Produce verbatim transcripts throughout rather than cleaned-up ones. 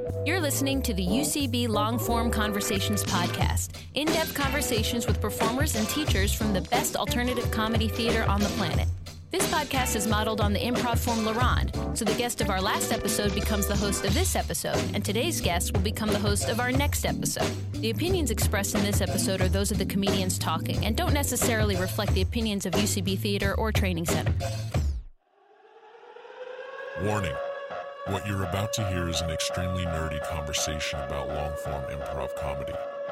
You're listening to the U C B Long-Form Conversations podcast, in-depth conversations with performers and teachers from the best alternative comedy theater on the planet. This podcast is modeled on the improv form La Ronde, so the guest of our last episode becomes the host of this episode, and today's guest will become the host of our next episode. The opinions expressed in this episode are those of the comedians talking and don't necessarily reflect the opinions of U C B Theater or Training Center. Warning. What you're about to hear is an extremely nerdy conversation about long-form improv comedy.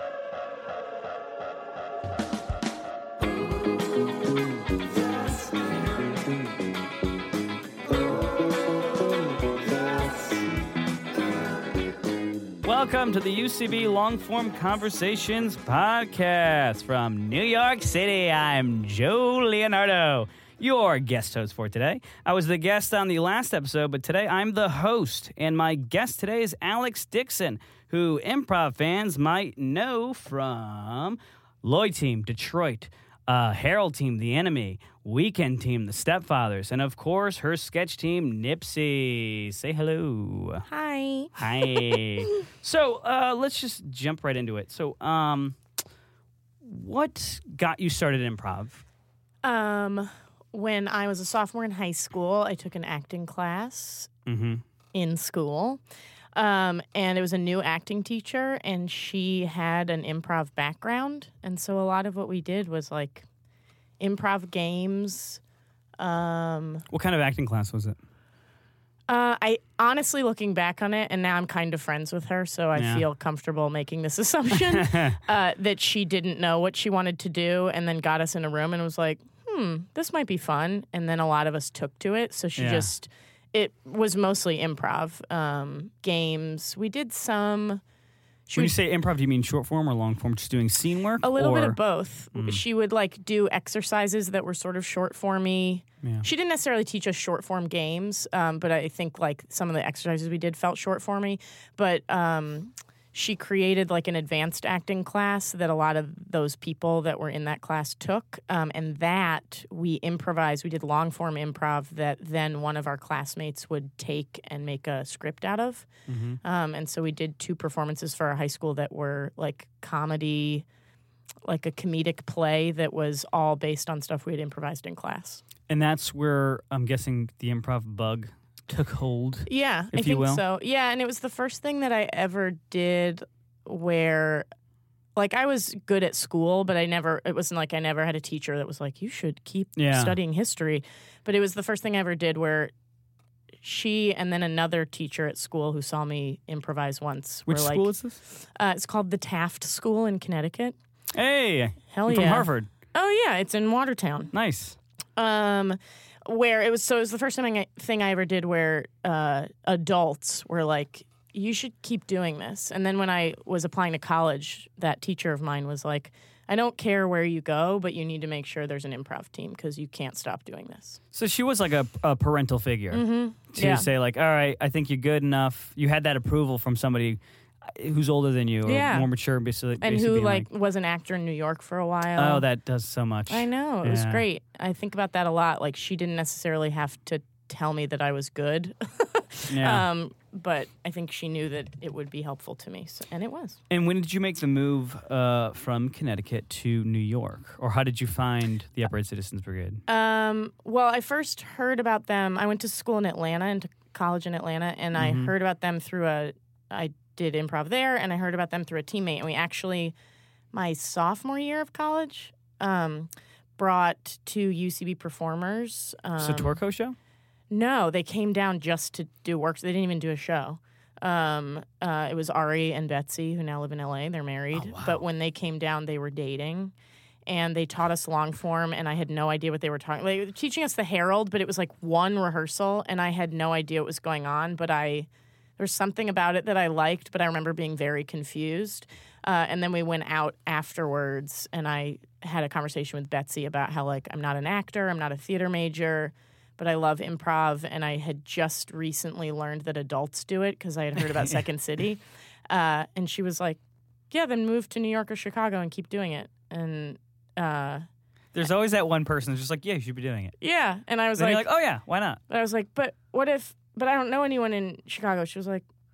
Welcome to the U C B Long-Form Conversations podcast from New York City. I'm Joe Leonardo, your guest host for today. I was the guest on the last episode, but today I'm the host, and my guest today is Alex Dixon, who improv fans might know from Lloyd Team, Detroit, uh, Harold Team, The Enemy, Weekend Team, The Stepfathers, and of course her sketch team, Nipsey. Say hello. Hi. Hi. So uh, let's just jump right into it. So, um, what got you started in improv? Um, when I was a sophomore in high school, I took an acting class Mm-hmm. in school. Um, and it was a new acting teacher, and she had an improv background. And so a lot of what we did was like improv games. Um, What kind of acting class was it? uh, I honestly, looking back on it, and now I'm kind of friends with her, so I Yeah. feel comfortable making this assumption uh, that she didn't know what she wanted to do, and then got us in a room and was like, hmm, this might be fun. And then a lot of us took to it. So she Yeah. just, it was mostly improv um, games. We did some. She When you would- say improv, do you mean short form or long form? Just doing scene work? a little or? bit of both. Mm. She would like do exercises that were sort of short formy. Yeah. She didn't necessarily teach us short form games, um, but I think like some of the exercises we did felt short formy. But um, she created like an advanced acting class that a lot of those people that were in that class took, um, and that we improvised. We did long form improv that then one of our classmates would take and make a script out of. Mm-hmm. Um, and so we did two performances for our high school that were like comedy, like a comedic play that was all based on stuff we had improvised in class. And that's where I'm guessing the improv bug took hold. Yeah, If I you think will. so. Yeah, and it was the first thing that I ever did where, like, I was good at school, but I never, it wasn't like I never had a teacher that was like, you should keep Yeah. studying history. But it was the first thing I ever did where she and then another teacher at school who saw me improvise once Which were like, school is this? Uh, it's called the Taft School in Connecticut. Hey, Hell I'm yeah. from Harvard. Oh, yeah, it's in Watertown. Nice. Um, where it was, so it was the first thing I, thing I ever did where uh, adults were like, you should keep doing this. And then when I was applying to college, that teacher of mine was like, I don't care where you go, but you need to make sure there's an improv team because you can't stop doing this. So she was like a, a parental figure Mm-hmm. to Yeah. say like, all right, I think you're good enough. You had that approval from somebody who's older than you or Yeah. more mature. Basically, And basically who being like was an actor in New York for a while. oh, that does so much. I know. It was Yeah. great. I think about that a lot. Like she didn't necessarily have to tell me that I was good. Yeah. Um, but I think she knew that it would be helpful to me, so, and it was. And when did you make the move uh, from Connecticut to New York? Or how did you find the Upright Citizens Brigade? Um, well, I first heard about them. I went to school in Atlanta, into college in Atlanta, and I Mhm. heard about them through a. I did improv there, and I heard about them through a teammate. And we actually, my sophomore year of college, um, brought two U C B performers. Um, So Torco show? No, they came down just to do work. They didn't even do a show. Um, uh, it was Ari and Betsy, who now live in L A. They're married. Oh, wow. But when they came down, they were dating. And they taught us long form, and I had no idea what they were talking. Like, they were teaching us the Herald, but it was like one rehearsal, and I had no idea what was going on. But I, there was something about it that I liked, but I remember being very confused. Uh, and then we went out afterwards, and I had a conversation with Betsy about how, like, I'm not an actor, I'm not a theater major, but I love improv, and I had just recently learned that adults do it because I had heard about Second City. Uh, and she was like, yeah, then move to New York or Chicago and keep doing it. And uh, There's always that one person who's just like, yeah, you should be doing it. yeah, and I was Then like, you're like, oh, yeah, why not? but I was like, but what if, but I don't know anyone in Chicago. She was like,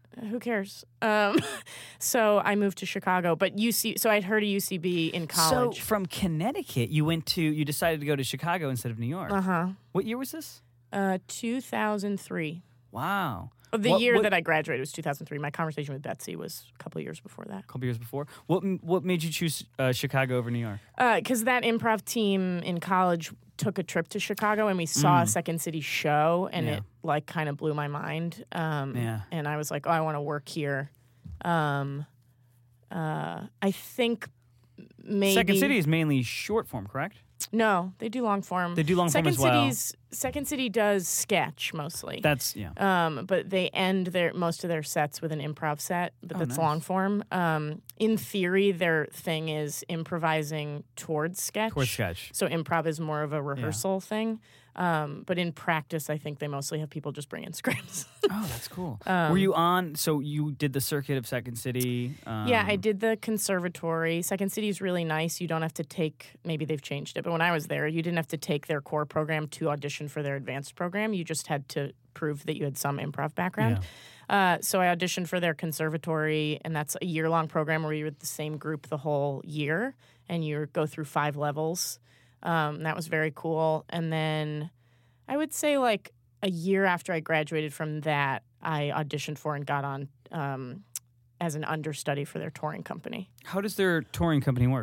who cares? Um, so I moved to Chicago, but U C. So I'd heard of U C B in college. So from Connecticut, you went to you decided to go to Chicago instead of New York. Uh huh. What year was this? Uh, two thousand three. Wow. The What- year what- that I graduated was two thousand three. My conversation with Betsy was a couple of years before that. A couple years before. What what made you choose uh, Chicago over New York? Because that improv team in college took a trip to Chicago and we saw a Second City show and Yeah. it like kind of blew my mind. Um, Yeah. And I was like, oh, I want to work here. Um, uh, I think maybe Second City is mainly short form, correct? No, they do long form. They do long form Second as well. City's Second City does sketch mostly. That's yeah. Um, but they end their most of their sets with an improv set, but Oh, that's nice. long form. Um, in theory, their thing is improvising towards sketch. Towards sketch. So improv is more of a rehearsal thing. Um, but in practice, I think they mostly have people just bring in scripts. Oh, that's cool. Um, Were you on? So you did the circuit of Second City. Um, yeah, I did the conservatory. Second City is really nice. You don't have to take, maybe they've changed it, but when I was there, you didn't have to take their core program to audition for their advanced program. You just had to prove that you had some improv background. Uh, so I auditioned for their conservatory, and that's a year-long program where you're with the same group the whole year, and you go through five levels. Um, that was very cool. And then I would say like a year after I graduated from that, I auditioned for and got on um, as an understudy for their touring company. How does their touring company work?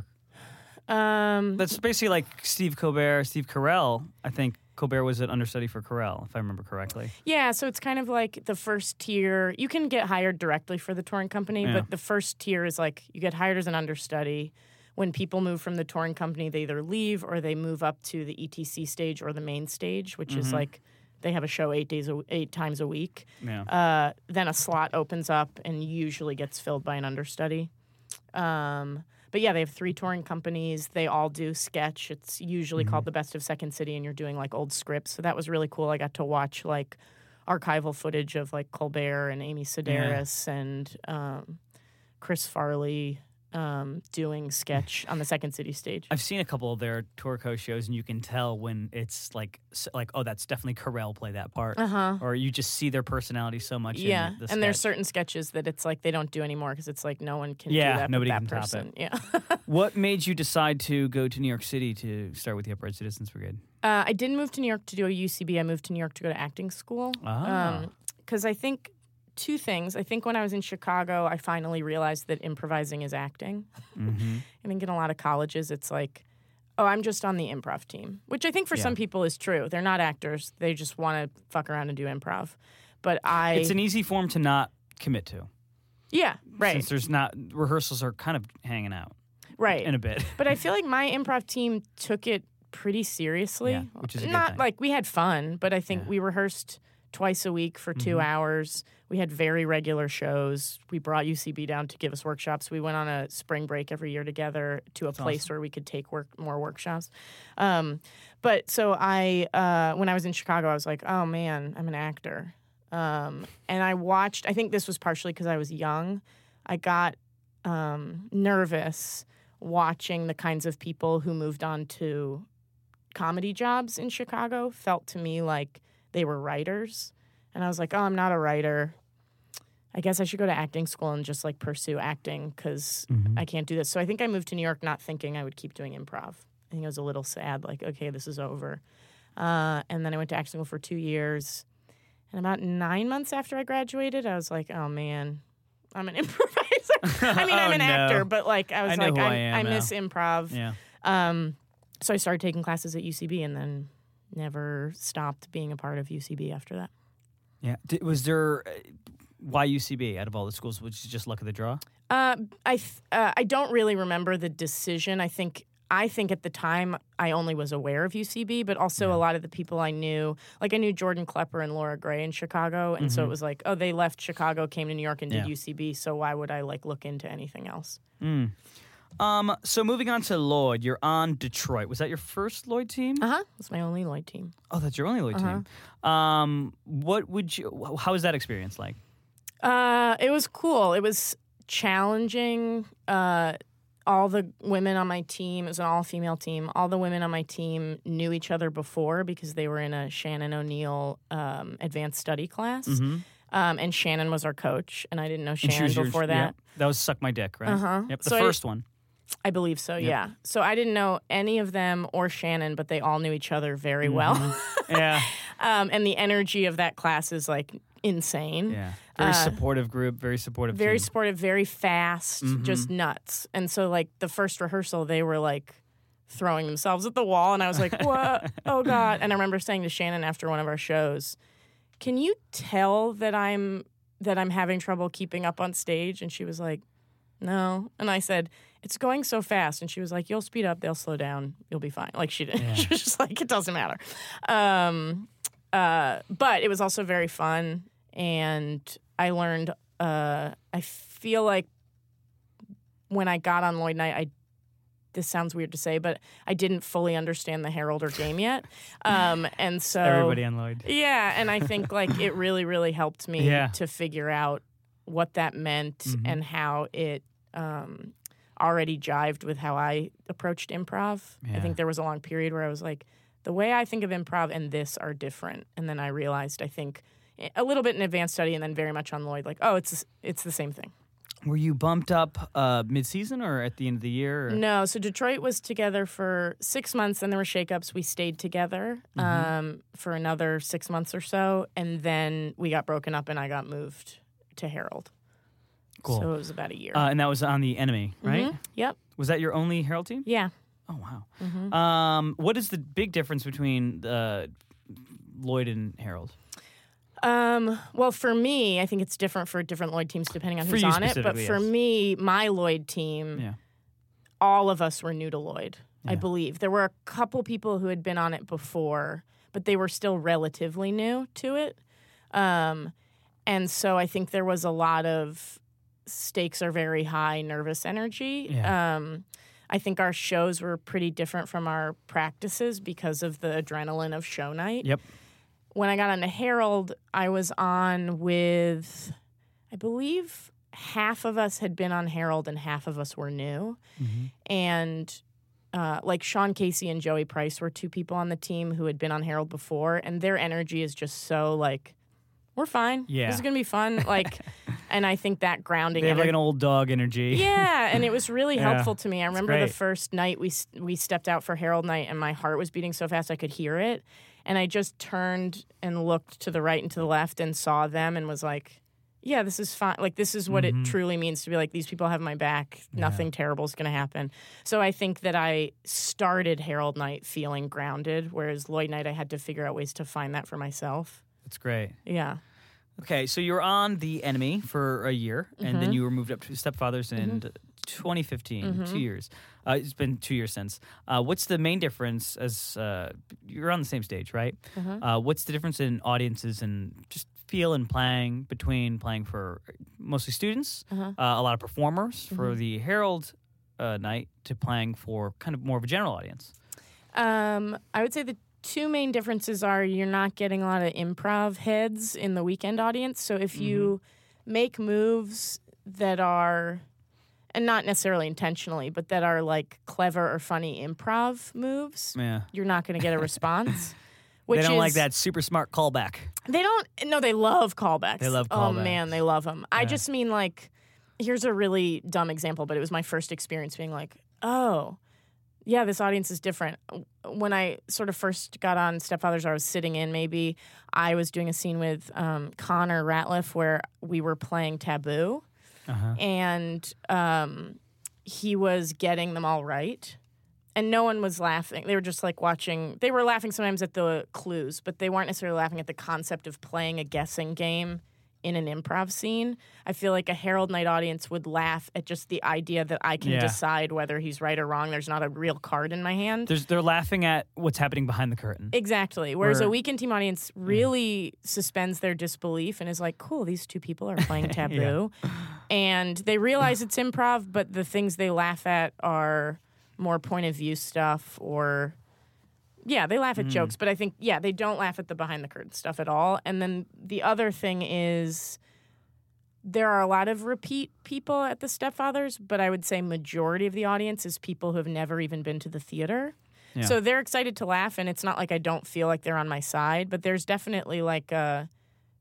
Um, That's basically like Steve Colbert, Steve Carell. I think Colbert was an understudy for Carell, if I remember correctly. yeah, so it's kind of like the first tier. You can get hired directly for the touring company, Yeah. but the first tier is like you get hired as an understudy. When people move from the touring company, they either leave or they move up to the E T C stage or the main stage, which is like they have a show eight days, a, eight times a week. Yeah. Uh, then a slot opens up and usually gets filled by an understudy. Um, but yeah, they have three touring companies. They all do sketch. It's usually called The Best of Second City, and you're doing like old scripts. So that was really cool. I got to watch like archival footage of like Colbert and Amy Sedaris and um, Chris Farley um, doing sketch on the Second City stage. I've seen a couple of their Torco shows, and you can tell when it's like, s- like, oh, that's definitely Carell play that part, Uh-huh. or you just see their personality so much. Yeah, in the and there's sketch. certain sketches that it's like they don't do anymore because it's like no one can Yeah, do that nobody but that can top person. it. Yeah. What made you decide to go to New York City to start with the Upright Citizens Brigade? Uh, I didn't move to New York to do a U C B. I moved to New York to go to acting school. Ah. Because I think two things. I think when I was in Chicago, I finally realized that improvising is acting. Mm-hmm. I think in a lot of colleges, it's like, oh, I'm just on the improv team, which I think for Yeah. some people is true. They're not actors. They just want to fuck around and do improv. But I... It's an easy form to not commit to. yeah, right, Since there's not, rehearsals are kind of hanging out right. in a bit. But I feel like my improv team took it pretty seriously. Yeah, which is a good Not thing. like we had fun, but I think Yeah. we rehearsed twice a week for two Mhm. hours. We had very regular shows. We brought U C B down to give us workshops. We went on a spring break every year together to a That's place awesome. where we could take work more workshops. Um, but so I, uh, when I was in Chicago, I was like, oh man, I'm an actor. Um, and I watched. I think this was partially because I was young. I got um, nervous watching the kinds of people who moved on to comedy jobs in Chicago. Felt to me like they were writers. And I was like, oh, I'm not a writer. I guess I should go to acting school and just like pursue acting because Mhm. I can't do this. So I think I moved to New York not thinking I would keep doing improv. I think I was a little sad, like, okay, this is over. Uh, and then I went to acting school for two years. And about nine months after I graduated, I was like, oh man, I'm an improviser. I mean, I'm Oh, an no. actor, but like I was I know like, who I I, am I now. miss improv. Yeah. Um, so I started taking classes at U C B and then never stopped being a part of U C B after that. Yeah. Did, was there, uh, why U C B out of all the schools? Was it just luck of the draw? Uh, I th- uh, I don't really remember the decision. I think I think at the time I only was aware of U C B, but also Yeah. a lot of the people I knew, like I knew Jordan Klepper and Laura Gray in Chicago, and so Mhm. it was like, oh, they left Chicago, came to New York, and did Yeah. U C B. So why would I like look into anything else? Mm. Um, so moving on to Lloyd, you're on Detroit. Was that your first Lloyd team? Uh huh. That's my only Lloyd team. Oh, that's your only Lloyd Uh-huh. team. Um, what would you? How was that experience like? Uh, it was cool. It was challenging. Uh, all the women on my team, it was an all-female team, all the women on my team knew each other before because they were in a Shannon O'Neill um, advanced study class. Mhm. Um, and Shannon was our coach, and I didn't know And she Shannon was your- before that. yeah. That was Suck My Dick, right? Uh-huh. Yep, the So I- first one. I believe so, yeah. So I didn't know any of them or Shannon, but they all knew each other very well. Yeah. um, and the energy of that class is like insane. Yeah. Very Uh, supportive group, very supportive Very team. supportive, very fast, Mm-hmm. just nuts. And so, like, the first rehearsal, they were like throwing themselves at the wall, and I was like, what? Oh, God. And I remember saying to Shannon after one of our shows, can you tell that I'm that I'm having trouble keeping up on stage? And she was like, no. And I said, it's going so fast. And she was like, you'll speed up, they'll slow down, you'll be fine. Like, she didn't. Yeah. She was just like, it doesn't matter. Um, uh, but it was also very fun, and I learned, uh, I feel like when I got on Lloyd Night, I this sounds weird to say, but I didn't fully understand the Herald or game yet. Um, and so Everybody on Lloyd. yeah, and I think like it really, really helped me Yeah. to figure out what that meant Mhm. and how it um, already jived with how I approached improv. Yeah. I think there was a long period where I was like, the way I think of improv and this are different. And then I realized, I think, a little bit in advanced study and then very much on Lloyd, like, oh, it's it's the same thing. Were you bumped up uh, mid-season or at the end of the year? Or? No, so Detroit was together for six months, and there were shakeups. We stayed together Mm-hmm. um, for another six months or so, and then we got broken up, and I got moved to Herald. Cool. So it was about a year. Uh, and that was on the Enemy, right? Mhm. Yep. Was that your only Herald team? Yeah. Oh, wow. Mm-hmm. Um, what is the big difference between uh, Lloyd and Herald? Um, well, for me, I think it's different for different Lloyd teams depending on For who's you on it. But specifically, for yes. me, my Lloyd team, Yeah. all of us were new to Lloyd, I Yeah. believe. There were a couple people who had been on it before, but they were still relatively new to it. Um, and so I think there was a lot of stakes are very high, nervous energy. Yeah. Um, I think our shows were pretty different from our practices because of the adrenaline of show night. Yep. When I got on to Herald, I was on with, I believe, half of us had been on Herald and half of us were new. Mm-hmm. And uh, like Sean Casey and Joey Price were two people on the team who had been on Herald before, and their energy is just so like, we're fine. Yeah. This is gonna be fun. Like, and I think that grounding. They have ener- like an old dog energy. yeah, and it was really Yeah, helpful to me. I remember the great. first night we s- we stepped out for Herald Night, and my heart was beating so fast I could hear it, and I just turned and looked to the right and to the left and saw them and was like, "Yeah, this is fine. Like this is what Mhm. it truly means to be like these people have my back. Nothing terrible is going to happen." So I think that I started Herald Night feeling grounded, whereas Lloyd Night I had to figure out ways to find that for myself. That's great. Yeah. Okay, so you were on The Enemy for a year, and Mm-hmm. then you were moved up to Stepfathers in twenty fifteen, Mm-hmm. two years. Uh, it's been two years since. Uh, what's the main difference as uh, you're on the same stage, right? Mm-hmm. Uh, what's the difference in audiences and just feel and playing between playing for mostly students, Uh-huh. uh, a lot of performers for Mm-hmm. the Herald uh, night, to playing for kind of more of a general audience? Um, I would say the two main differences are you're not getting a lot of improv heads in the weekend audience. So if you make moves that are, and not necessarily intentionally, but that are like clever or funny improv moves, Yeah. you're not going to get a response. Which They don't is, like that super smart callback. They don't. No, they love callbacks. They love Oh callbacks. man, they love them. I Yeah. just mean like, here's a really dumb example, but it was my first experience being like, oh, yeah, this audience is different. When I sort of first got on Stepfathers, I was sitting in maybe. I was doing a scene with um, Connor Ratliff where we were playing Taboo, Uh-huh. and um, he was getting them all right. And no one was laughing. They were just like watching. They were laughing sometimes at the clues, but they weren't necessarily laughing at the concept of playing a guessing game in an improv scene. I feel like a Herald Night audience would laugh at just the idea that I can Yeah. decide whether he's right or wrong. There's not a real card in my hand. There's, they're laughing at what's happening behind the curtain. Exactly. Whereas Where- a weekend team audience really suspends their disbelief and is like, cool, these two people are playing Taboo. And they realize it's improv, but the things they laugh at are more point of view stuff or, yeah, they laugh at jokes, but I think, yeah, they don't laugh at the behind the curtain stuff at all. And then the other thing is there are a lot of repeat people at the Stepfathers, but I would say majority of the audience is people who have never even been to the theater. Yeah. So they're excited to laugh, and it's not like I don't feel like they're on my side, but there's definitely like a,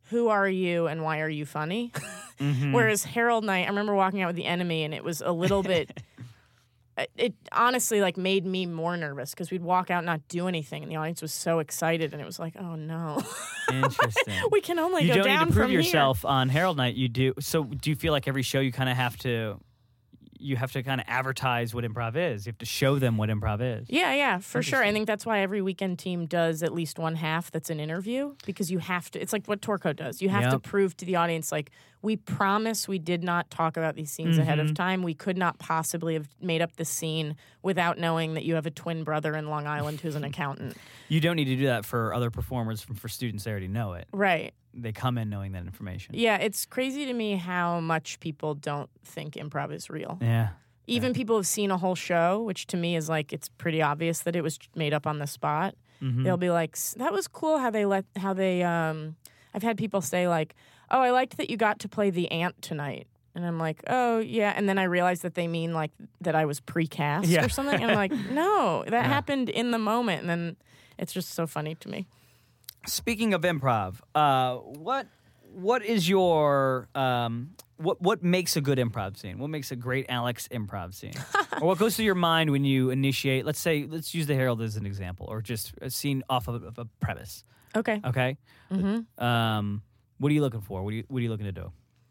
who are you and why are you funny? Mm-hmm. Whereas Harold Night, I remember walking out with the enemy and it was a little bit, it, it honestly like made me more nervous because we'd walk out and not do anything and the audience was so excited and it was like, oh no. Interesting. We can only you go don't down need to prove from yourself on Harold Night. You do. So do you feel like every show you kind of have to, you have to kind of advertise what improv is? You have to show them what improv is. Yeah, yeah, for sure. I think that's why every weekend team does at least one half that's an interview because you have to, it's like what Torco does. You have Yep. to prove to the audience, like, we promise we did not talk about these scenes Mm-hmm. ahead of time. We could not possibly have made up this scene without knowing that you have a twin brother in Long Island who's an accountant. You don't need to do that for other performers, from for students they already know it. Right. They come in knowing that information. Yeah, it's crazy to me how much people don't think improv is real. Yeah. Even people have seen a whole show, which to me is like, it's pretty obvious that it was made up on the spot. Mm-hmm. They'll be like, "S- that was cool how they let, how they, um, I've had people say like, oh, I liked that you got to play the aunt tonight. And I'm like, oh, yeah. And then I realized that they mean like that I was pre-cast Yeah. or something. And I'm like, no, that Yeah. happened in the moment. And then it's just so funny to me. Speaking of improv, uh, what what is your um, what what makes a good improv scene? What makes a great Alex improv scene? Or what goes through your mind when you initiate? Let's say, let's use the Herald as an example, or just a scene off of, of a premise. Okay. Okay. Mm-hmm. Um, what are you looking for? What are you What are you looking to do?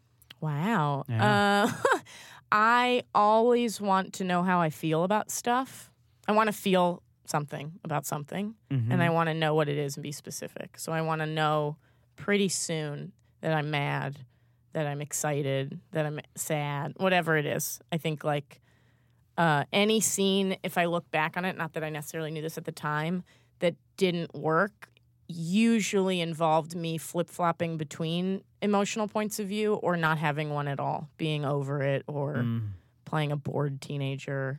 Wow. Yeah. Uh, I always want to know how I feel about stuff. I want to feel something about something, Mm-hmm. and I want to know what it is and be specific. So I want to know pretty soon that I'm mad, that I'm excited, that I'm sad, whatever it is. I think like uh, any scene, if I look back on it, not that I necessarily knew this at the time, that didn't work usually involved me flip-flopping between emotional points of view or not having one at all, being over it or Mm. playing a bored teenager.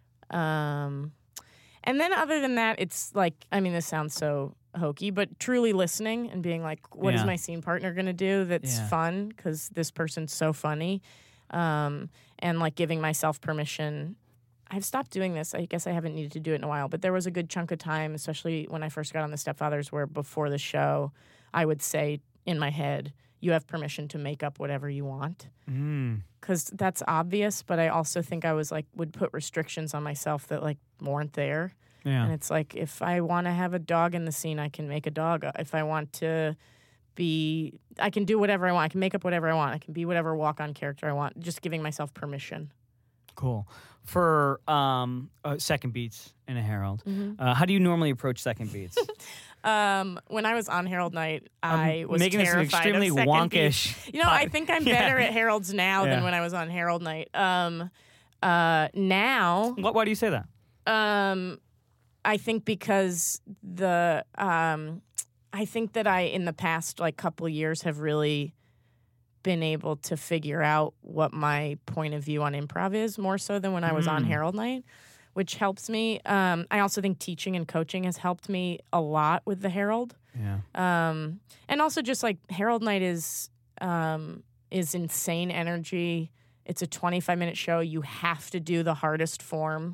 Um, and then other than that, it's like, I mean, this sounds so hokey, but truly listening and being like, what is Yeah. my scene partner going to do that's Yeah. fun because this person's so funny? Um, and like giving myself permission. I've stopped doing this. I guess I haven't needed to do it in a while, but there was a good chunk of time, especially when I first got on The Stepfathers, where before the show, I would say in my head, you have permission to make up whatever you want. Mm. Because that's obvious, but I also think I was like, would put restrictions on myself that like weren't there. Yeah. And it's like, if I want to have a dog in the scene, I can make a dog. If I want to be, I can do whatever I want. I can make up whatever I want. I can be whatever walk-on character I want. Just giving myself permission. Cool. For um, uh, second beats in a Herald, Mm-hmm. uh, how do you normally approach second beats? Um, when I was on Herald Night, I was making this an terrified extremely of second wonkish. beats. You know, I think I'm Yeah. better at Heralds now Yeah. than when I was on Herald Night. Um, uh, now, What, why do you say that? um, I think because the um, I think that I in the past like couple of years have really been able to figure out what my point of view on improv is more so than when I was on Mm. Herald Night, which helps me. Um, I also think teaching and coaching has helped me a lot with the Herald. Yeah. Um, and also just like Herald Night is um, is insane energy. It's a twenty-five minute show. You have to do the hardest form.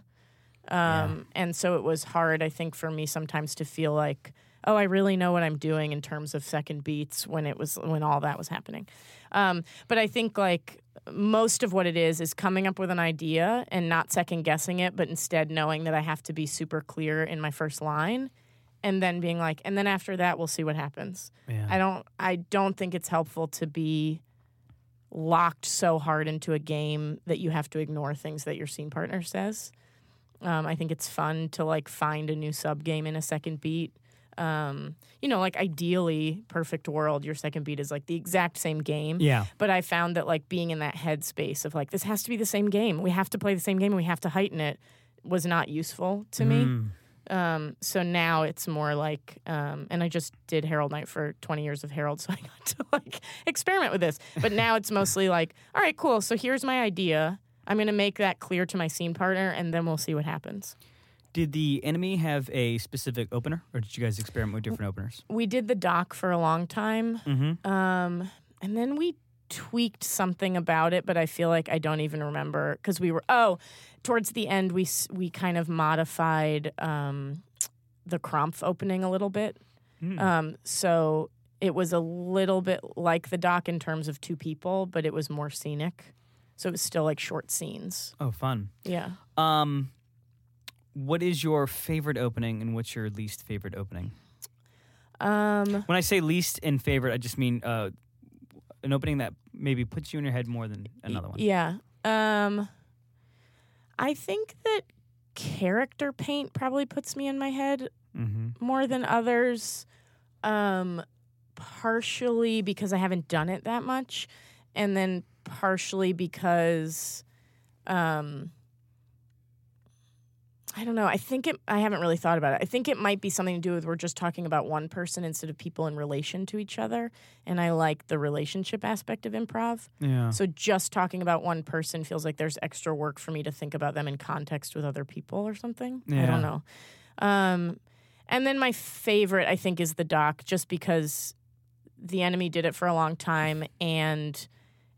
Um, And so it was hard, I think, for me sometimes to feel like, oh, I really know what I'm doing in terms of second beats when it was when all that was happening. Um, but I think like most of what it is is coming up with an idea and not second guessing it, but instead knowing that I have to be super clear in my first line, and then being like, and then after that we'll see what happens. Yeah. I don't I don't think it's helpful to be locked so hard into a game that you have to ignore things that your scene partner says. Um, I think it's fun to like find a new sub game in a second beat. Um, you know, like ideally, perfect world, your second beat is like the exact same game. Yeah. But I found that like being in that headspace of like, this has to be the same game. We have to play the same game and we have to heighten it was not useful to me. Mm. Um, so now it's more like, um, and I just did Herald Night for twenty years of Herald, so I got to like experiment with this. But now it's mostly like, all right, cool. So here's my idea. I'm going to make that clear to my scene partner, and then we'll see what happens. Did the Enemy have a specific opener, or did you guys experiment with different openers? We did the doc for a long time, Mm-hmm. um, and then we tweaked something about it, but I feel like I don't even remember because we were, oh, towards the end, we s- we kind of modified um, the Krampf opening a little bit. Mm. Um, so it was a little bit like the doc in terms of two people, but it was more scenic. So it was still like short scenes. Oh, fun. Yeah. Um, what is your favorite opening and what's your least favorite opening? Um, When I say least and favorite, I just mean uh, an opening that maybe puts you in your head more than another one. Yeah. Um, I think that character paint probably puts me in my head Mm-hmm. more than others, um, partially because I haven't done it that much, and then partially because, um, I don't know. I think it. I haven't really thought about it. I think it might be something to do with we're just talking about one person instead of people in relation to each other, and I like the relationship aspect of improv. Yeah. So just talking about one person feels like there's extra work for me to think about them in context with other people or something. I Yeah. don't know. Um, and then my favorite, I think, is the doc, just because The Enemy did it for a long time, and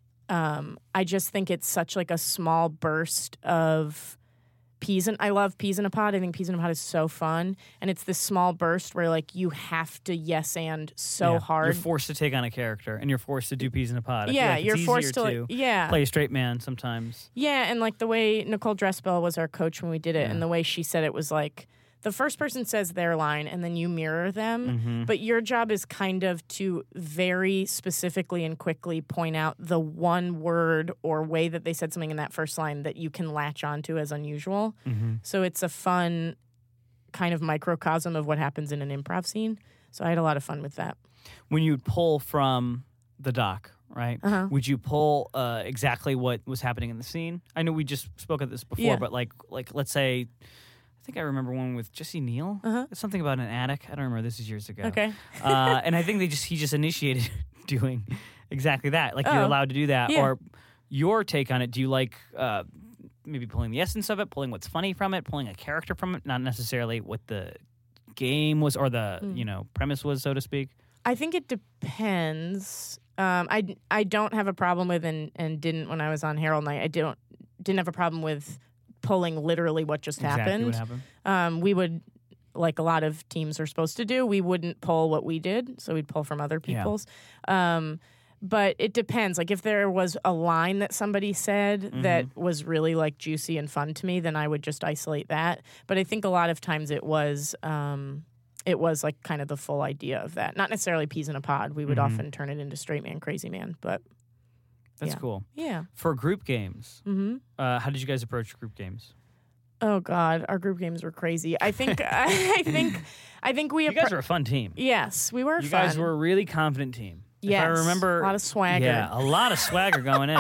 um, I just think it's such like a small burst of peas in, I love Peas in a Pod. I think Peas in a Pod is so fun, and it's this small burst where like you have to yes and so Yeah. hard. You're forced to take on a character, and you're forced to do peas in a pod. I feel yeah, like it's you're forced easier to, like, yeah. play a straight man sometimes. Yeah, and like the way Nicole Dressbell was our coach when we did it, Yeah. and the way she said it was like the first person says their line and then you mirror them, Mm-hmm. but your job is kind of to very specifically and quickly point out the one word or way that they said something in that first line that you can latch onto as unusual. Mm-hmm. So it's a fun kind of microcosm of what happens in an improv scene. So I had a lot of fun with that. When you pull from the doc, right? Uh-huh. Would you pull uh, exactly what was happening in the scene? I know we just spoke of this before, Yeah. but like, like let's say, I think I remember one with Jesse Neal. Uh-huh. It's something about an attic. I don't remember. This is years ago. Okay. uh, and I think they just he just initiated doing exactly that. Like you're Oh. allowed to do that. Yeah. Or your take on it? Do you like uh, maybe pulling the essence of it, pulling what's funny from it, pulling a character from it, not necessarily what the game was or the Mm. you know premise was, so to speak? I think it depends. Um, I, I don't have a problem with and, and didn't when I was on Herald Night. I don't didn't have a problem with pulling literally what just Exactly happened. what happened. Um, we would, like a lot of teams are supposed to do, we wouldn't pull what we did, so we'd pull from other Yeah. people's. Um, but it depends. Like if there was a line that somebody said Mm-hmm. that was really like juicy and fun to me, then I would just isolate that. But I think a lot of times it was. Um, It was like kind of the full idea of that. Not necessarily Peas in a Pod. We would Mhm. often turn it into Straight Man, Crazy Man. But That's Yeah. cool. yeah. For group games, hmm uh, how did you guys approach group games? Oh God, our group games were crazy. I think. I think. I think we. You guys appro- were a fun team. Yes, we were. You fun. guys were a really confident team. Yes, If I remember, a lot of swagger. Yeah, a lot of swagger going in.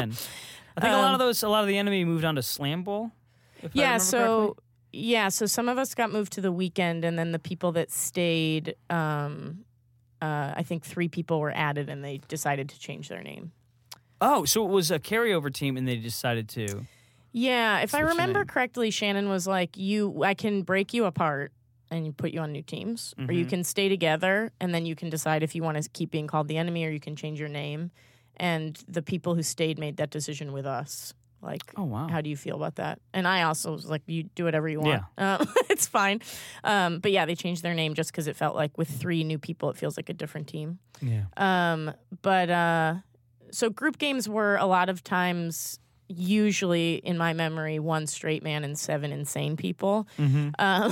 I think a lot Um, of those, a lot of the enemy moved on to Slam Bowl. If I Yeah. remember So. correctly. Yeah. So some of us got moved to the weekend, and then the people that stayed. Um, uh, I think three people were added, and they decided to change their name. Oh, so it was a carryover team, and they decided to. Yeah, if I Switch the remember name. correctly, Shannon was like, "You, I can break you apart and put you on new teams, or you Mhm. can stay together, and then you can decide if you want to keep being called the enemy, or you can change your name." And the people who stayed made that decision with us. Like, Oh wow. how do you feel about that? And I also was like, "You do whatever you want. Um, it's fine." Um, but yeah, they changed their name just because it felt like with three new people, it feels like a different team. Yeah. Um, but uh, so group games were a lot of times, usually in my memory, one straight man and seven insane people. Mm-hmm. Um,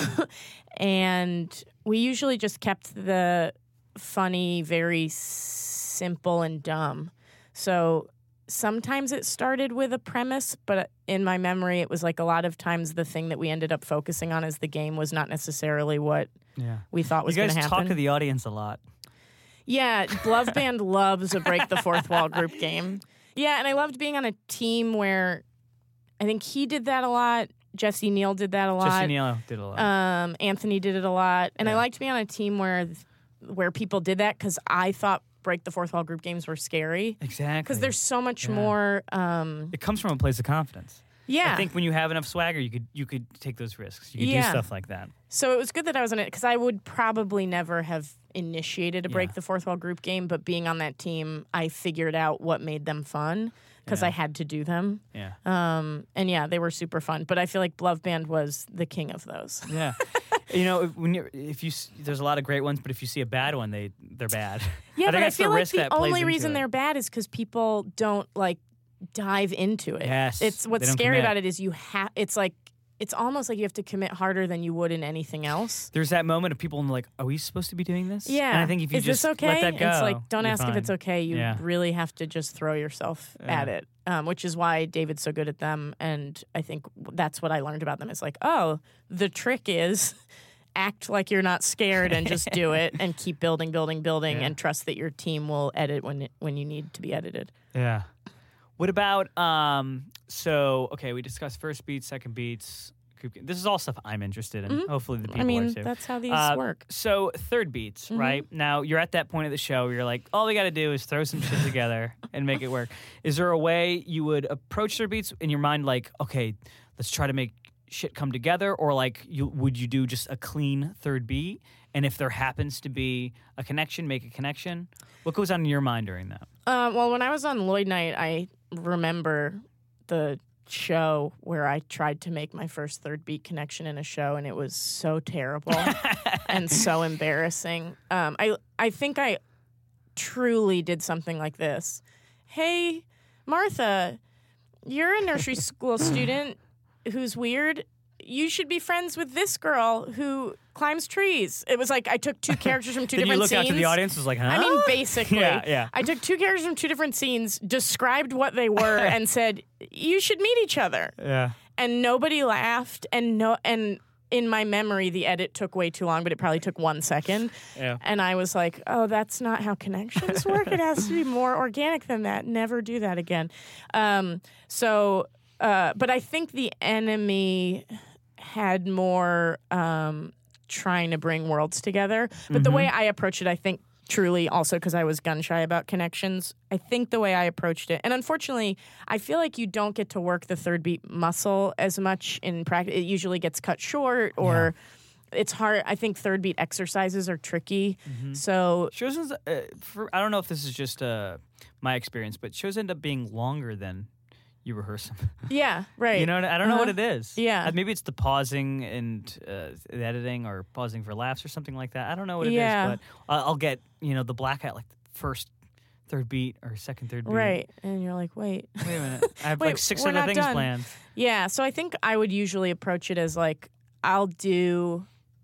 and we usually just kept the funny very simple and dumb. So sometimes it started with a premise, but in my memory, it was like a lot of times the thing that we ended up focusing on as the game was not necessarily what Yeah. we thought was You going guys to happen. talk to the audience a lot. Yeah, Glove Band loves a break the fourth wall group game. Yeah, and I loved being on a team where I think he did that a lot. Jesse Neal did that a lot. Jesse Neal did a lot. Um, Anthony did it a lot, and I Yeah. liked being on a team where where people did that because I thought break the fourth wall group games were scary exactly. because there's so much Yeah. more. Um, It comes from a place of confidence. yeah, I think when you have enough swagger, you could you could take those risks. You could Yeah. do stuff like that. so it was good that I was in it because I would probably never have initiated a break Yeah. the fourth wall group game, but being on that team, I figured out what made them fun because Yeah. I had to do them. Yeah. Um, and yeah, they were super fun. But I feel like Glove Band was the king of those. Yeah. You know, if, when you're, if you s- there's a lot of great ones, but if you see a bad one, they they're bad. Yeah, I but think I that's feel the like risk the that plays only into reason it. they're bad is because people don't like dive into it. Yes, it's they what's don't scary commit. about it is you have. It's like it's almost like you have to commit harder than you would in anything else. There's that moment of people like, are we supposed to be doing this? Yeah, and I think if you is just this okay? let that go, It's like don't you're ask if it's fine. okay. You Yeah. really have to just throw yourself Yeah. at it, um, which is why David's so good at them. And I think that's what I learned about them. Is like, oh, the trick is act like you're not scared and just do it and keep building, building, building, Yeah. and trust that your team will edit when it, when you need to be edited. Yeah. What about um? So okay, we discussed first beats, second beats. group game. This is all stuff I'm interested in. Mhm. Hopefully, the people I mean, are too. that's how these Uh, work. So third beats, Mhm. right? Now you're at that point of the show where you're like, all we got to do is throw some shit together and make it work. Is there a way you would approach third beats in your mind, like, okay, let's try to make shit come together, or like, you would you do just a clean third beat? And if there happens to be a connection, make a connection. What goes on in your mind during that? Uh, well, when I was on Lloyd Night, I remember the show where I tried to make my first third beat connection in a show, and it was so terrible and so embarrassing. Um, I I think I truly did something like this. Hey, Martha, you're a nursery school student who's weird. You should be friends with this girl who climbs trees. It was like I took two characters from two Then different you look scenes. out to the audience, was like, huh? I mean, basically. Yeah, yeah. I took two characters from two different scenes, described what they were, and said, you should meet each other. Yeah. And nobody laughed, and no, and in my memory, the edit took way too long, but it probably took one second. Yeah. And I was like, oh, that's not how connections work. It has to be more organic than that. Never do that again. Um, so, uh, but I think the enemy had more um, trying to bring worlds together. But the way I approached it, I think, truly also because I was gun shy about connections, I think the way I approached it, and unfortunately, I feel like you don't get to work the third beat muscle as much in practice. It usually gets cut short, or it's hard. I think third beat exercises are tricky. So Shows, ends- uh, for, I don't know if this is just uh, my experience, but shows end up being longer than you rehearse them. yeah, right. You know, I don't know what Uh-huh. it is. Yeah. Uh, maybe it's the pausing and uh, the editing, or pausing for laughs or something like that. I don't know what it Yeah. is, but uh, I'll get, you know, the black hat, like first third beat or second third beat. Right, and you're like, wait. Wait a minute. I have Wait, like six we're other not things done. planned. Yeah, so I think I would usually approach it as like, I'll do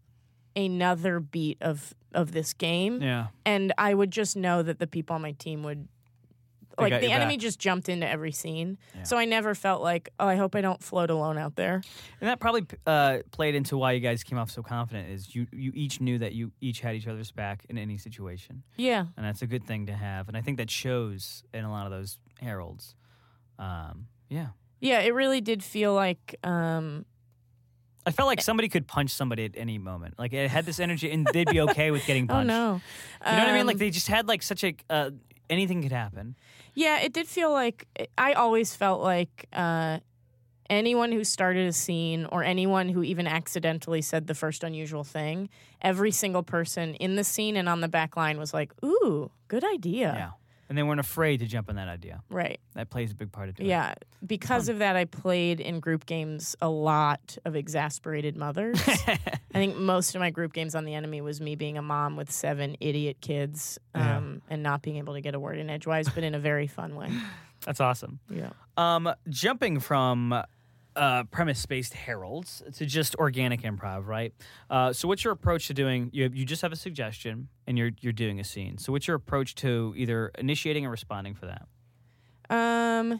another beat of of this game, Yeah. and I would just know that the people on my team would, They like, got the your enemy back. just jumped into every scene. Yeah. So I never felt like, oh, I hope I don't float alone out there. And that probably uh, played into why you guys came off so confident, is you, you each knew that you each had each other's back in any situation. Yeah. And that's a good thing to have. And I think that shows in a lot of those heralds. Um, yeah. Yeah, it really did feel like, um, I felt like somebody could punch somebody at any moment. Like, it had this energy, and they'd be okay with getting oh punched. no. You know what I mean? Um, Like, they just had, like, such a... Uh, anything could happen. Yeah, it did feel like I always felt like uh, anyone who started a scene or anyone who even accidentally said the first unusual thing, every single person in the scene and on the back line was like, ooh, good idea. Yeah. And they weren't afraid to jump on that idea. Right. That plays a big part of it. Yeah. Because of that, I played in group games a lot of exasperated mothers. I think most of my group games on the enemy was me being a mom with seven idiot kids um, and not being able to get a word in edgewise, but in a very fun way. That's awesome. Yeah. Um, jumping from uh, premise-based heralds to just organic improv, right? Uh, so what's your approach to doing, you you just have a suggestion and you're you're doing a scene. So what's your approach to either initiating or responding for that? Um,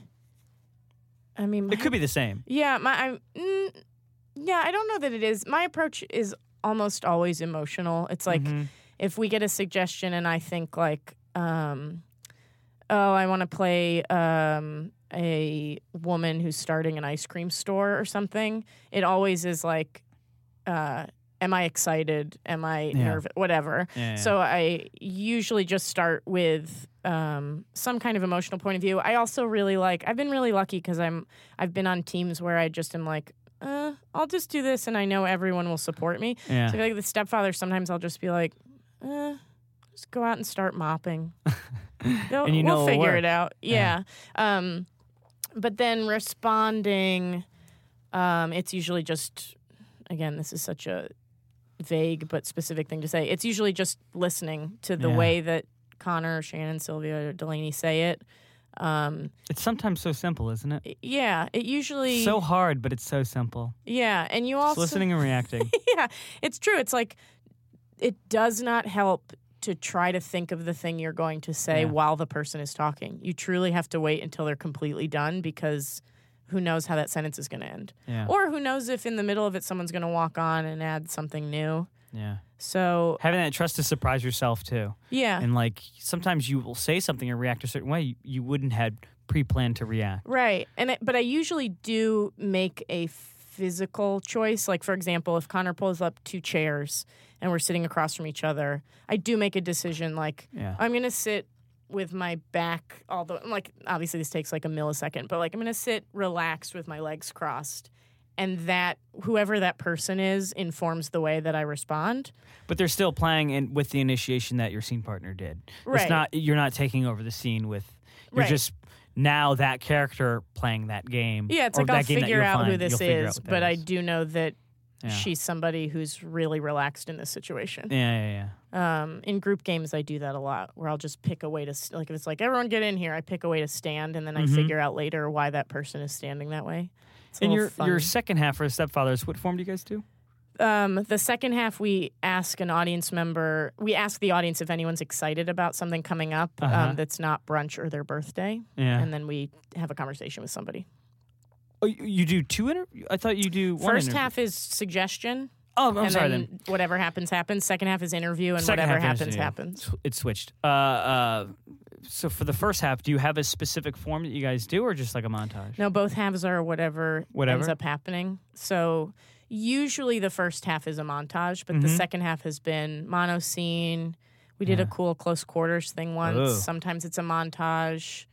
I mean, It could be the same. Yeah, my I, mm, yeah, I don't know that it is. My approach is almost always emotional. It's like Mhm. if we get a suggestion and I think like, um, oh, I want to play um, a woman who's starting an ice cream store or something. It always is like, uh, am I excited? Am I Yeah. nervous? Whatever. Yeah, yeah. So I usually just start with um, some kind of emotional point of view. I also really like. I've been really lucky because I'm. I've been on teams where I just am like, uh, I'll just do this, and I know everyone will support me. Yeah. So like the stepfather, sometimes I'll just be like, uh, just go out and start mopping. They'll- And you know we'll it'll figure work. it out. Yeah. Yeah. Um, but then responding, um, it's usually just. Again, this is such a vague but specific thing to say. It's usually just listening to the Yeah. way that Connor, Shannon, Sylvia, or Delaney say it. Um, It's sometimes so simple, isn't it? yeah, it usually So hard, but it's so simple. yeah, and you Just also listening and reacting. yeah, it's true. It's like it does not help to try to think of the thing you're going to say Yeah. while the person is talking. You truly have to wait until they're completely done because who knows how that sentence is going to end. Yeah. Or who knows if in the middle of it someone's going to walk on and add something new. Yeah. So, Having that trust to surprise yourself too. yeah. And like sometimes you will say something or react a certain way you, you wouldn't have pre-planned to react. Right. And it, but I usually do make a physical choice. Like, for example, if Connor pulls up two chairs and we're sitting across from each other, I do make a decision like, Yeah. I'm going to sit with my back, although, like, obviously this takes like a millisecond, but like, I'm going to sit relaxed with my legs crossed. And that, whoever that person is, informs the way that I respond. But they're still playing in with the initiation that your scene partner did. Right. It's not you're not taking over the scene with you're Right. just now that character playing that game. Yeah, it's or like that I'll game that figure you'll out who find, this you'll figure out is, what but that I is. do know that Yeah. she's somebody who's really relaxed in this situation. Yeah, yeah, yeah. Um, in group games, I do that a lot, where I'll just pick a way to s- like if it's like everyone get in here, I pick a way to stand, and then I Mhm. figure out later why that person is standing that way. It's a And little your fun. your second half for Stepfathers, what form do you guys do? Um, the second half, we ask an audience member, we ask the audience if anyone's excited about something coming up Uh-huh. um, that's not brunch or their birthday, Yeah. and then we have a conversation with somebody. Oh, you, you do two interviews? I thought you do one First interview. half is suggestion. Oh, I'm and sorry then, then. whatever happens, happens. Second half is interview, and Second whatever half is happens, interview. happens. Sw- It's switched. Uh, uh, so for the first half, do you have a specific form that you guys do, or just like a montage? No, both halves are whatever, Whatever? ends up happening. So usually the first half is a montage, but the Mhm. second half has been mono scene. We did Yeah. a cool close quarters thing once. Ooh. Sometimes it's a montage.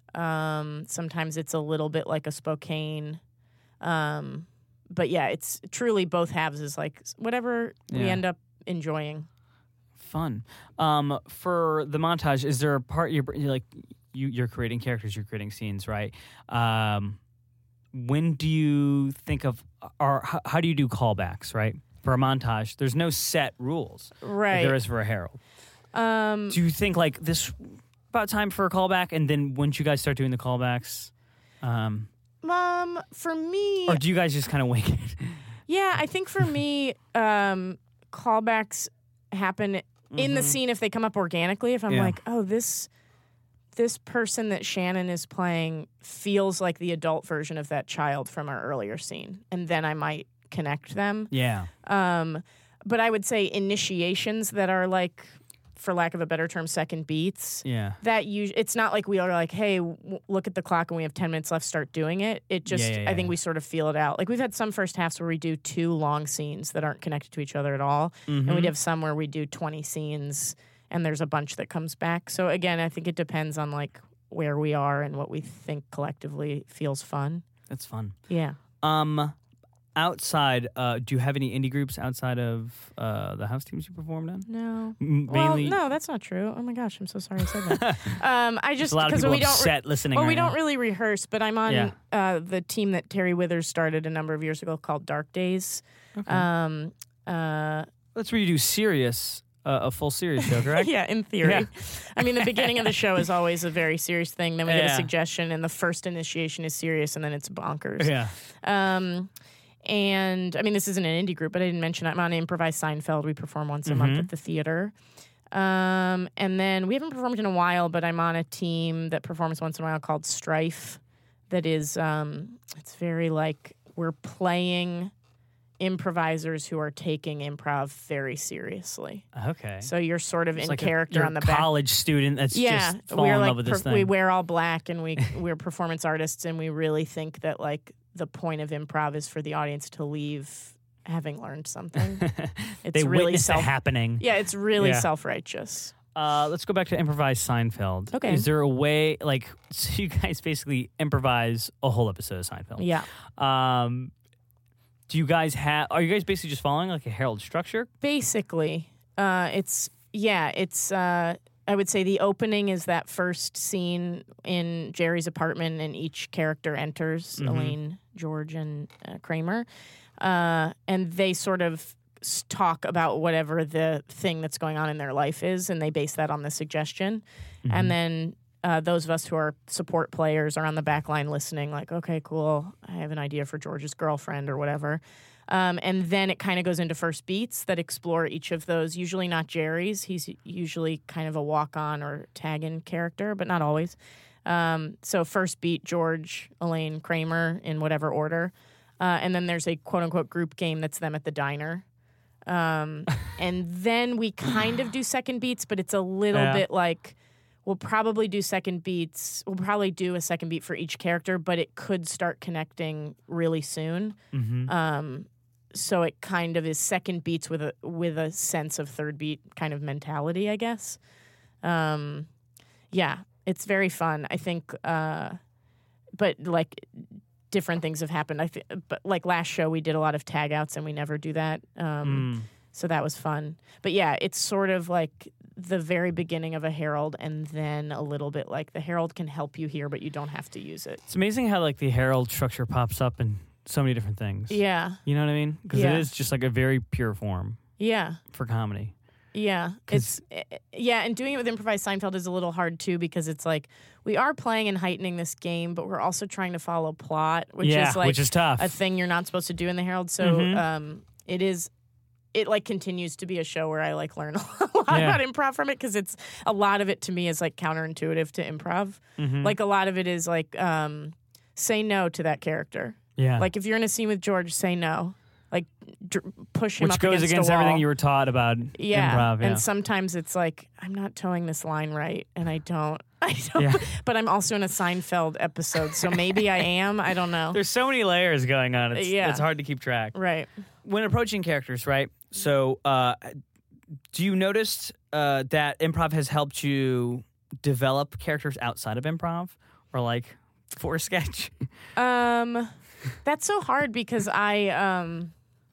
Um, sometimes it's a little bit like a Spokane. Um, but yeah, it's truly both halves is like whatever we Yeah. end up enjoying. Fun. Um, for the montage, is there a part you're, you're like you, you're creating characters, you're creating scenes, right? Um, when do you think of, or how, how do you do callbacks, right? For a montage, there's no set rules like Right. there is for a Herald. Um, Do you think like this about time for a callback, and then once you guys start doing the callbacks, um, um, for me, or do you guys just kind of wing it? yeah, I think for me, um, callbacks happen in the Mhm. scene if they come up organically. If I'm Yeah. like, oh, this this person that Shannon is playing feels like the adult version of that child from our earlier scene, and then I might connect them. Yeah. Um, but I would say initiations that are like, for lack of a better term, second beats. Yeah. That us- it's not like we are like, hey, w- look at the clock and we have ten minutes left, start doing it. It just, Yeah, yeah, yeah, I think yeah. we sort of feel it out. Like we've had some first halves where we do two long scenes that aren't connected to each other at all. And Mhm. we'd have some where we do twenty scenes and there's a bunch that comes back. So again, I think it depends on like where we are and what we think collectively feels fun. That's fun. Yeah. Um, outside, uh, do you have any indie groups outside of uh, the house teams you performed on? No. M- Well, Mainly, no, that's not true. Oh my gosh, I'm so sorry I said that. um, I There's just a lot of because people we don't. upset listening. Well, right we don't now. really rehearse, but I'm on Yeah. uh, the team that Terry Withers started a number of years ago called Dark Days. Okay. Um, uh, That's where you do serious, uh, a full serious show, correct? yeah, in theory. Yeah. I mean, the beginning of the show is always a very serious thing. Then we get Yeah. a suggestion, and the first initiation is serious, and then it's bonkers. Yeah. Um, and I mean, this isn't an indie group, but I didn't mention I'm on Improvised Seinfeld. We perform once a month Mhm. at the theater. Um, and then we haven't performed in a while, but I'm on a team that performs once in a while called Strife. That is, um, it's very like we're playing improvisers who are taking improv very seriously. Okay. So you're sort of It's in like a- character you're on the a back. college student that's Yeah, just falling we're in like love with this per- we thing. wear all black and we we're performance artists, and we really think that like the point of improv is for the audience to leave having learned something. It's they really witness self- it happening. Yeah, it's really Yeah. self-righteous. Uh, let's go back to improvised Seinfeld. Okay. Is there a way, like, so you guys basically improvise a whole episode of Seinfeld? Yeah. Um, do you guys have? Are you guys basically just following like a Herald structure? Basically, uh, it's yeah, it's. Uh, I would say the opening is that first scene in Jerry's apartment, and each character enters Mhm. Elaine, George, and uh, Kramer, uh, and they sort of s- talk about whatever the thing that's going on in their life is, and they base that on the suggestion. Mm-hmm. And then uh, those of us who are support players are on the back line listening, like, okay, cool, I have an idea for George's girlfriend or whatever. Um, and then it kind of goes into first beats that explore each of those, usually not Jerry's. He's usually kind of a walk-on or tag-in character, but not always. Um, so first beat, George, Elaine, Kramer, in whatever order. Uh, and then there's a quote-unquote group game that's them at the diner. Um, and then we kind of do second beats, but it's a little Yeah. bit like we'll probably do second beats. We'll probably do a second beat for each character, but it could start connecting really soon. Mm-hmm. Um, so it kind of is second beats with a with a sense of third beat kind of mentality, I guess. Um, yeah, it's very fun. I think, uh, but like different things have happened. I th- but like last show we did a lot of tag outs and we never do that. Um, Mm. So that was fun. But yeah, it's sort of like the very beginning of a Herald, and then a little bit like the Herald can help you here, but you don't have to use it. It's amazing how like the Herald structure pops up in so many different things. Yeah, You know what I mean? Because Yeah. it is just like a very pure form yeah. for comedy. Yeah, 'Cause- it's eh, yeah, and doing it with improvised Seinfeld is a little hard too because it's like we are playing and heightening this game, but we're also trying to follow plot, which yeah, is like which is tough. a thing you're not supposed to do in the Herald. So Mhm. um, it is. It like continues to be a show where I like learn a lot Yeah. about improv from it because it's a lot of it to me is like counterintuitive to improv. Mhm. Like a lot of it is like um, say no to that character. yeah. Like if you're in a scene with George, say no. Like dr- push him which up goes against, against a wall. everything you were taught about Yeah. improv. Yeah. And sometimes it's like, I'm not towing this line right, and I don't. I don't. Yeah. But I'm also in a Seinfeld episode, so maybe I am. I don't know. There's so many layers going on. It's, Yeah. it's hard to keep track. Right. When approaching characters, right? So, uh, do you notice uh, that improv has helped you develop characters outside of improv, or like for a sketch? Um, that's so hard because I um,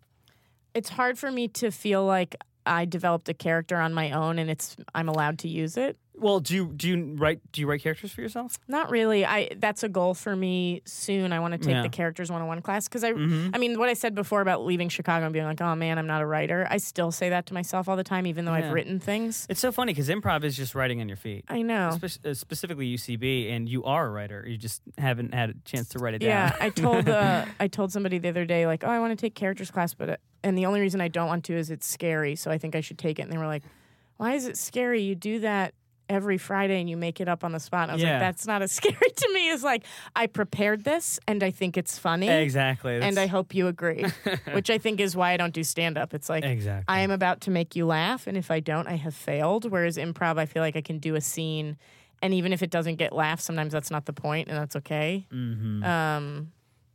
it's hard for me to feel like I developed a character on my own and it's I'm allowed to use it. Well, do you do you write do you write characters for yourself? Not really. I that's a goal for me soon. I want to take Yeah. the characters one oh one class because I Mhm. I mean what I said before about leaving Chicago and being like, "Oh man, I'm not a writer." I still say that to myself all the time even though Yeah. I've written things. It's so funny because improv is just writing on your feet. I know. Spe- uh, specifically U C B, and you are a writer. You just haven't had a chance to write it Yeah, down. I told uh, I told somebody the other day like, "Oh, I want to take characters class, but uh, and the only reason I don't want to is it's scary, so I think I should take it." And they were like, "Why is it scary? You do that every Friday and you make it up on the spot." And I was Yeah. like, "That's not as scary to me." It's like I prepared this and I think it's funny, Exactly. and That's- I hope you agree. Which I think is why I don't do stand up. It's like Exactly. I am about to make you laugh, and if I don't, I have failed. Whereas improv, I feel like I can do a scene, and even if it doesn't get laughs, sometimes that's not the point, and that's okay. Mhm. Um,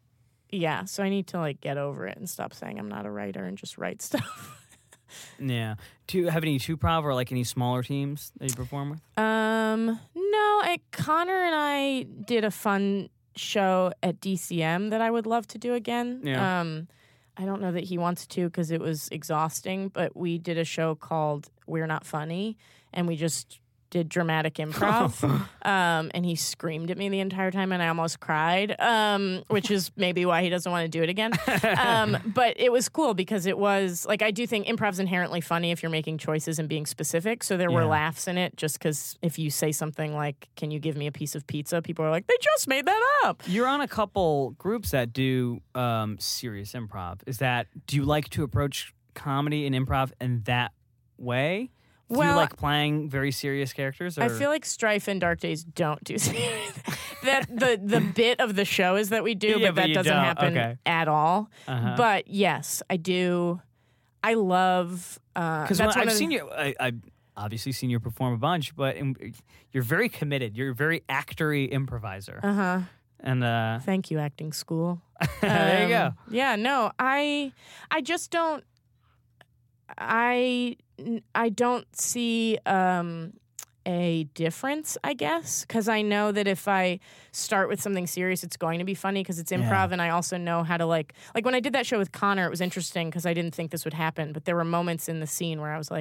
yeah, so I need to like get over it and stop saying I'm not a writer and just write stuff. Yeah. Do you have any two prov or like any smaller teams that you perform with? um, no, I, Connor and I did a fun show at D C M that I would love to do again. Yeah. Um, I don't know that he wants to because it was exhausting, but we did a show called We're Not Funny, and we just did dramatic improv. um, and he screamed at me the entire time, and I almost cried, um, which is maybe why he doesn't want to do it again. Um, but it was cool because it was, like, I do think improv's inherently funny if you're making choices and being specific. So there were Yeah. laughs in it just because if you say something like, "Can you give me a piece of pizza?" people are like, "They just made that up." You're on a couple groups that do um, serious improv. Is that, do you like to approach comedy and improv in that way? Do you Well, like playing very serious characters? Or? I feel like Strife and Dark Days don't do that. The the bit of the show is that we do, Yeah, but, but that you doesn't don't. happen Okay. at all. Uh-huh. But yes, I do. I love uh, Because that's one I've of the- seen you, I, I've obviously seen you perform a bunch, but in, you're very committed. You're a very actory improviser. Uh-huh. And uh, Thank you, acting school. there you go. Um, Yeah, no, I I just don't. I I don't see um, a difference, I guess, because I know that if I start with something serious, it's going to be funny because it's improv, Yeah. and I also know how to like like when I did that show with Connor, it was interesting because I didn't think this would happen, but there were moments in the scene where I was like,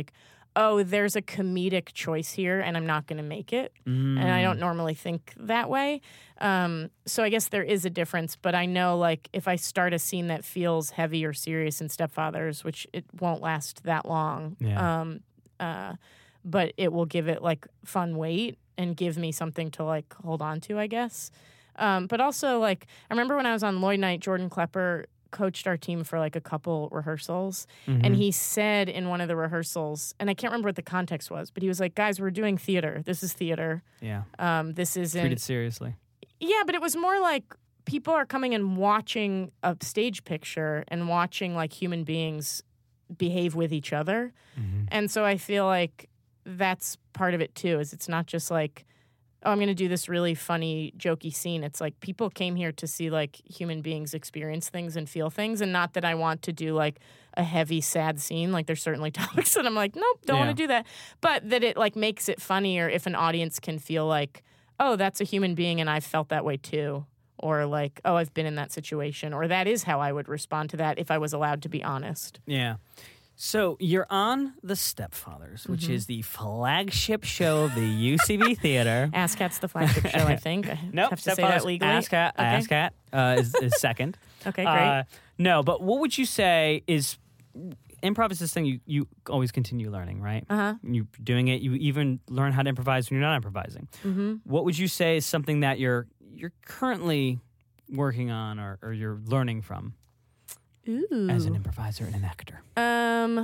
oh, there's a comedic choice here and I'm not going to make it. Mm. And I don't normally think that way. Um, so I guess there is a difference, but I know like if I start a scene that feels heavy or serious in Stepfathers, which it won't last that long, Yeah. um, uh, but it will give it like fun weight and give me something to like hold on to, I guess. Um, but also like I remember when I was on Lloyd Night, Jordan Klepper coached our team for like a couple rehearsals, Mm-hmm. and he said in one of the rehearsals, and I can't remember what the context was, but he was like, guys, we're doing theater. This is theater. Yeah. Um, this isn't. Treated seriously. Yeah, but it was more like people are coming and watching a stage picture and watching like human beings behave with each other. Mm-hmm. And so I feel like that's part of it too, is it's not just like, oh, I'm going to do this really funny, jokey scene. It's like people came here to see like human beings experience things and feel things, and not that I want to do like a heavy, sad scene. Like there's certainly topics that I'm like, nope, don't Yeah. want to do that. But that it like makes it funnier if an audience can feel like, oh, that's a human being and I've felt that way too. Or like, oh, I've been in that situation. Or that is how I would respond to that if I was allowed to be honest. Yeah. So you're on The Stepfathers, which Mm-hmm. is the flagship show of the U C B Theater. ASCAT's the flagship show, I think. I Nope, have to say that Stepfathers, legally. ASCAT, Okay. ASCAT uh, is, is second. Okay, great. Uh, no, but what would you say is improv is this thing you, you always continue learning, right? Uh-huh. You're doing it. You even learn how to improvise when you're not improvising. Mm-hmm. What would you say is something that you're you're currently working on or, or you're learning from Ooh. as an improviser and an actor? Um,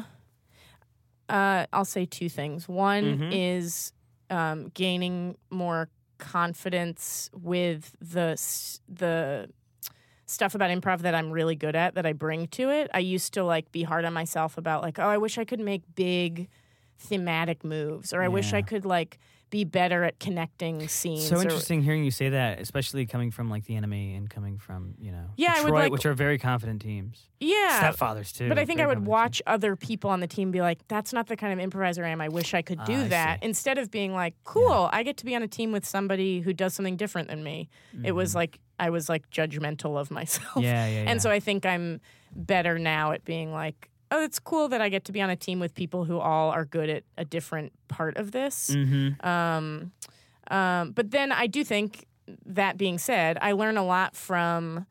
uh, I'll say two things. One Mhm. is um, gaining more confidence with the s- the stuff about improv that I'm really good at, that I bring to it. I used to like be hard on myself about like, oh, I wish I could make big thematic moves, or I wish Yeah. I could like be better at connecting scenes. So or- interesting hearing you say that, especially coming from like the enemy and coming from, you know, Yeah, I would, Detroit, like- which are very confident teams. Yeah. Stepfathers too. But I think very I would confident watch other people on the team be like, that's not the kind of improviser I am. I wish I could do Ah, I that. see. Instead of being like, cool, I get to be on a team with somebody who does something different than me. It was like, I was like judgmental of myself. teams. Yeah, yeah, yeah. And so I think I'm better now at being like, oh, it's cool that I get to be on a team with people who all are good at a different part of this. Mm-hmm. Um, um, but then I do think, that being said, I learn a lot from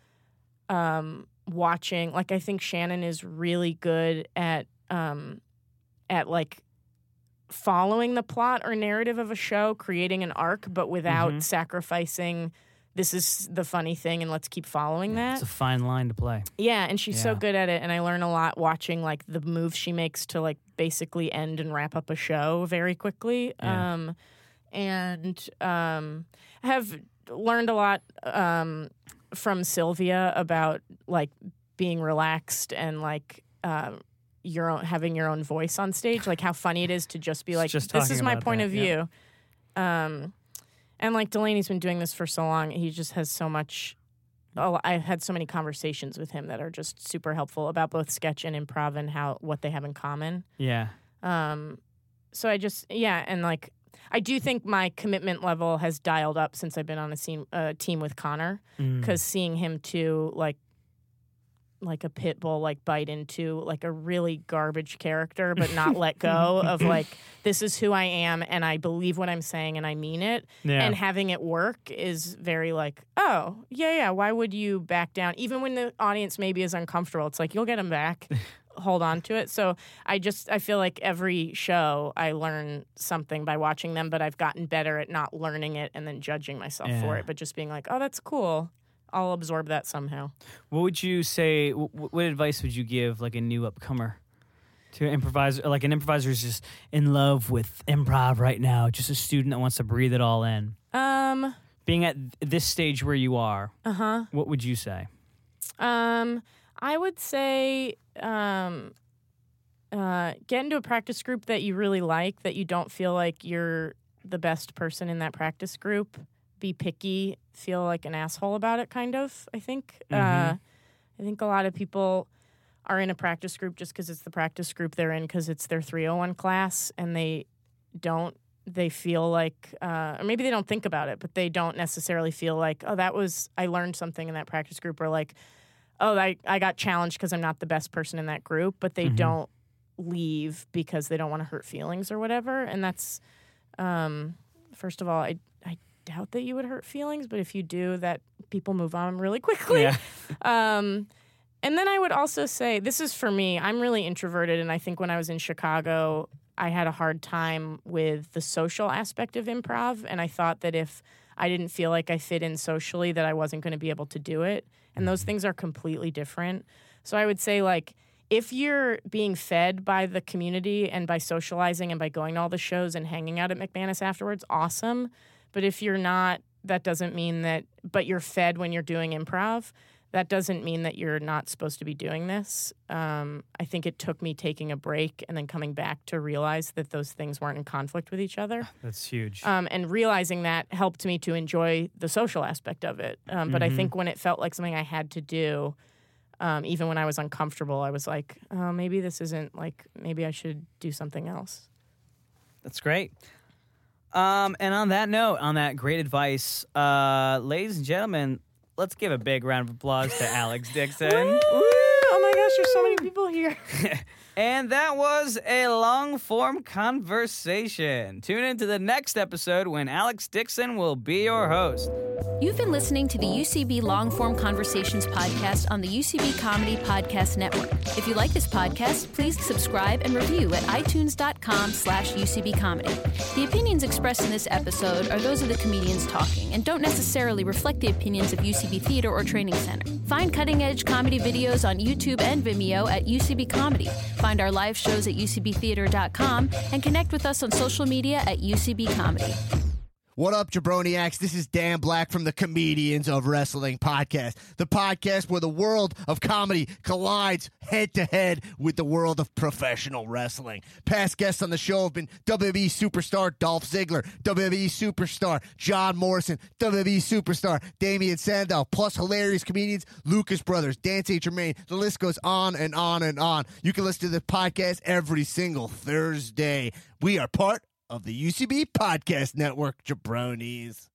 um, watching. Like, I think Shannon is really good at um, at like following the plot or narrative of a show, creating an arc, but without Mhm. sacrificing. This is the funny thing, and let's keep following that. It's a fine line to play. Yeah, and she's so Yeah. good at it, and I learn a lot watching like the moves she makes to like basically end and wrap up a show very quickly. Yeah. Um, and um, have learned a lot um, from Sylvia about like being relaxed and like um, your own having your own voice on stage, like how funny it is to just be like, Just this talking is my about point that, of yeah. view. Um, and like Delaney's been doing this for so long, he just has so much. Oh, I've had so many conversations with him that are just super helpful about both sketch and improv and how what they have in common. Yeah. Um, so I just yeah, and like I do think my commitment level has dialed up since I've been on a scene, uh, team with Connor, Mm. because seeing him too like like a pit bull like bite into like a really garbage character but not let go of like, this is who I am and I believe what I'm saying and I mean it. Yeah. And having it work is very like, oh, yeah, yeah, why would you back down? Even when the audience maybe is uncomfortable, it's like, you'll get them back. Hold on to it. So I just, I feel like every show I learn something by watching them, but I've gotten better at not learning it and then judging myself for Yeah. it, but just being like, oh, that's cool. I'll absorb that somehow. What would you say? wh- What advice would you give, like a new upcomer, to improviser? Like an improviser is just in love with improv right now, just a student that wants to breathe it all in. Um, Being at th- this stage where you are, uh-huh. what would you say? Um, I would say um, uh, get into a practice group that you really like, that you don't feel like you're the best person in that practice group. Be picky, feel like an asshole about it, kind of, I think. Uh, Mhm. I think a lot of people are in a practice group just because it's the practice group they're in, because it's their three oh one class, and they don't, they feel like, uh, or maybe they don't think about it, but they don't necessarily feel like, oh, that was, I learned something in that practice group, or like, oh, I, I got challenged because I'm not the best person in that group, but they Mhm. don't leave because they don't want to hurt feelings or whatever. And that's, um, first of all, I, I doubt that you would hurt feelings, but if you do, that people move on really quickly. Yeah. um, and then I would also say, this is for me, I'm really introverted, and I think when I was in Chicago, I had a hard time with the social aspect of improv, and I thought that if I didn't feel like I fit in socially, that I wasn't going to be able to do it. And those things are completely different. So I would say, like, if you're being fed by the community and by socializing and by going to all the shows and hanging out at McManus afterwards, awesome. But if you're not, that doesn't mean that, but you're fed when you're doing improv, that doesn't mean that you're not supposed to be doing this. Um, I think it took me taking a break and then coming back to realize that those things weren't in conflict with each other. That's huge. Um, and realizing that helped me to enjoy the social aspect of it. Um, but Mhm. I think when it felt like something I had to do, um, even when I was uncomfortable, I was like, oh, maybe this isn't like, maybe I should do something else. That's great. Um, and on that note, on that great advice, uh, ladies and gentlemen, let's give a big round of applause to Alex Dixon. Woo! Oh my gosh, there's so many people here. And that was a long-form conversation. Tune in to the next episode when Alex Dixon will be your host. You've been listening to the U C B Long Form Conversations podcast on the U C B Comedy Podcast Network. If you like this podcast, please subscribe and review at itunes.com slash UCB Comedy. The opinions expressed in this episode are those of the comedians talking and don't necessarily reflect the opinions of U C B Theater or Training Center. Find cutting-edge comedy videos on YouTube and Vimeo at U C B Comedy. Find our live shows at U C B theater dot com and connect with us on social media at U C B Comedy. What up, Jabroniacs? This is Dan Black from the Comedians of Wrestling podcast, the podcast where the world of comedy collides head-to-head with the world of professional wrestling. Past guests on the show have been W W E superstar Dolph Ziggler, W W E superstar John Morrison, W W E superstar Damian Sandow, plus hilarious comedians Lucas Brothers, Dan Saint Germain. The list goes on and on and on. You can listen to the podcast every single Thursday. We are part of the U C B Podcast Network, jabronis.